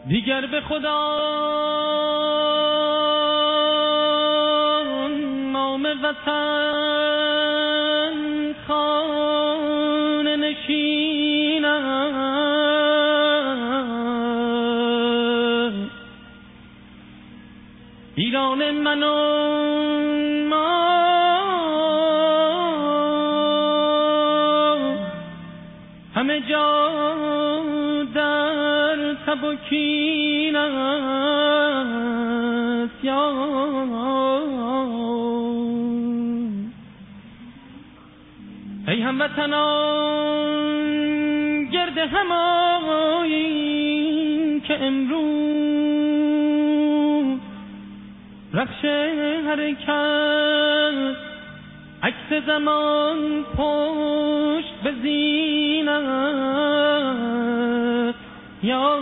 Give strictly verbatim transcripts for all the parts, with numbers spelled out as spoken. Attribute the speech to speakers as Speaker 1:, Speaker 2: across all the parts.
Speaker 1: دیگر به خدا نام وطن خانه نشینم، ایران من و ما همه جا در تب و کین است. یا ای هموطنان گرد هم آیین که امروز رخش حرکت عکس زمان پشت به زین است. یا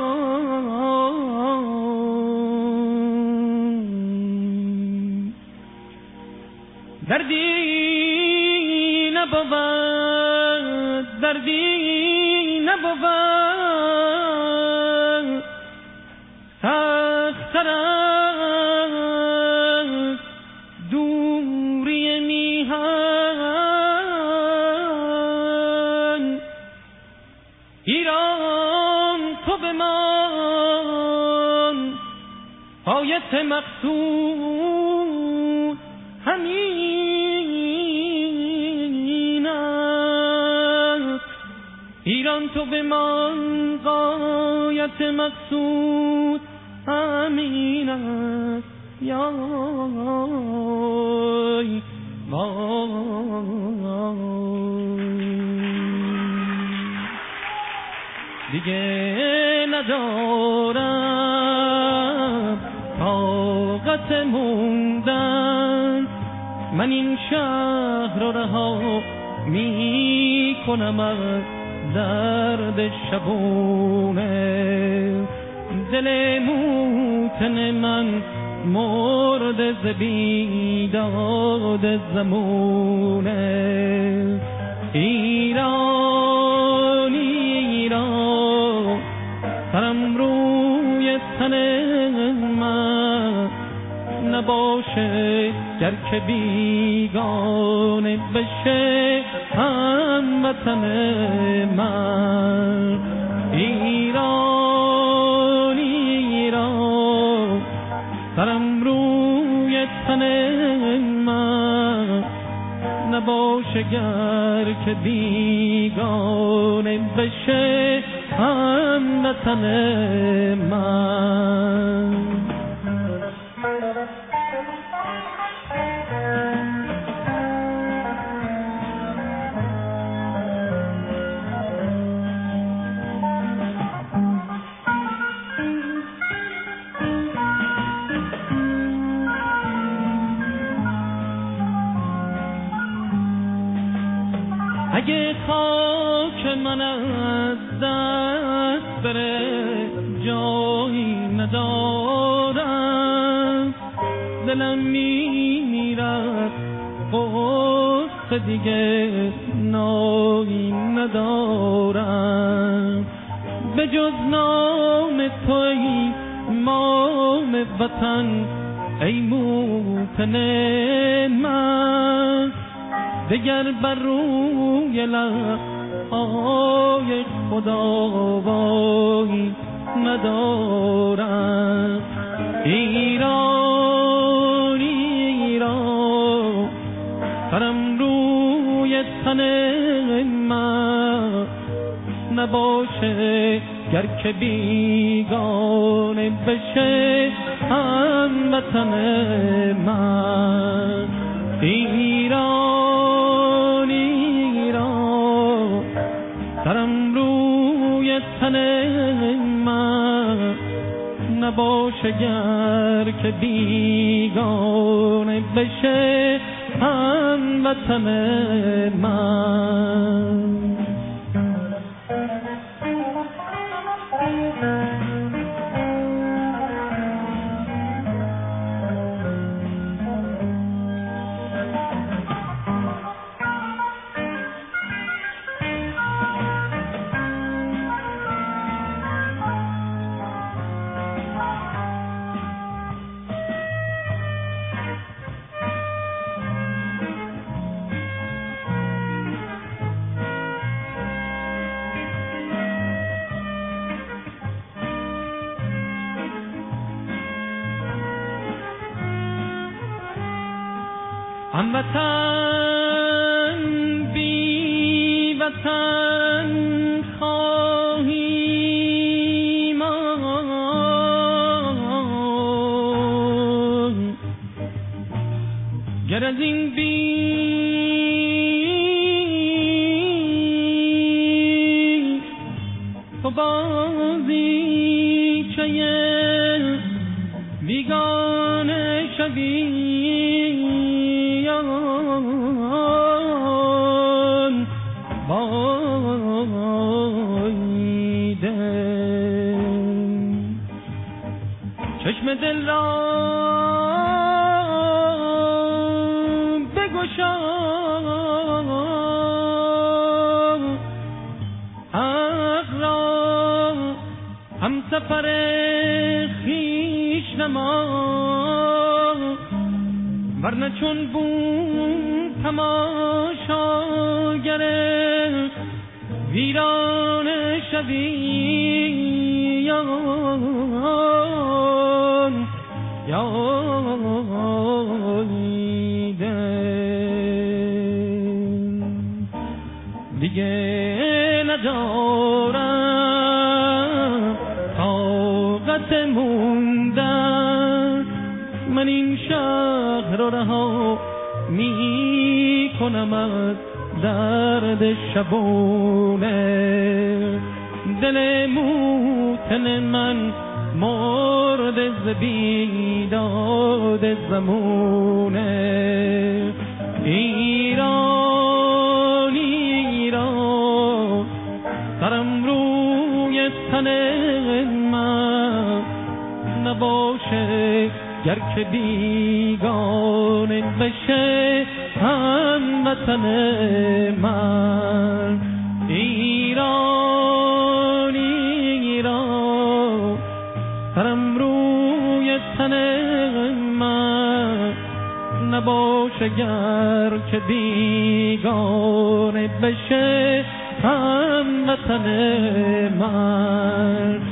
Speaker 1: دردی نبود، دردی نبود سخت‌تر از دوری میهن. ایران تو بمان غایت مقصود همین است. ایران تو بمان غایت مقصود همین است. یا دیگه ندارم طاقت موندن، من این شهر رو رها می کنم از درد شبونه. دل موتن من مرد ز بیداد زمونه. ایران ایران سرم روی تن من نباشه گر که بیگانه بشه هموطن من. ایران ایران سرم روی تن من نباشه گر که بیگانه بشه هموطن من. اگه خاک من از دست بره جایی ندارم، دلم میرد قصه دیگه نایی ندارم. به جز نام توی مام وطن ای موطن من، دگر بر روی لب‌های خداوایی ندارم. ایران ایران سرم روی تن من نباشه گر که بیگانه بشه هموطن من. ایران ایران سرم روی تن من نباشه گر که بیگانه بشه هموطن من. هموطن بی وطن خواهی ماند، گر از این بی تو بازیچه بیگانه شوی چشم دل را بگشا، حق را هم سفر خویش نما، ورنه چون بوم تماشاگر ویرانه شوی دیگه ندارم طاقت موندن، من این شهر رو رها می کنم از درد شبونه، دل موتن من مرد ز بیداد زمونه. ایران ایران سرم روی تن من نباشه، گر که بیگانه بشه هموطن من. ایران ایران سرم روی تن من نباشه، گر که بیگانه بشه هموطن من.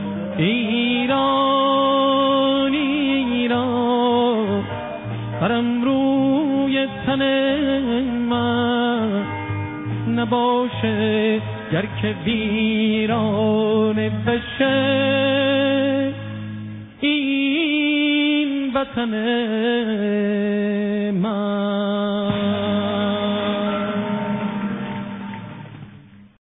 Speaker 1: ایران ایران سرم روی تن من نباشه، گر که ویرانه بشه این وطن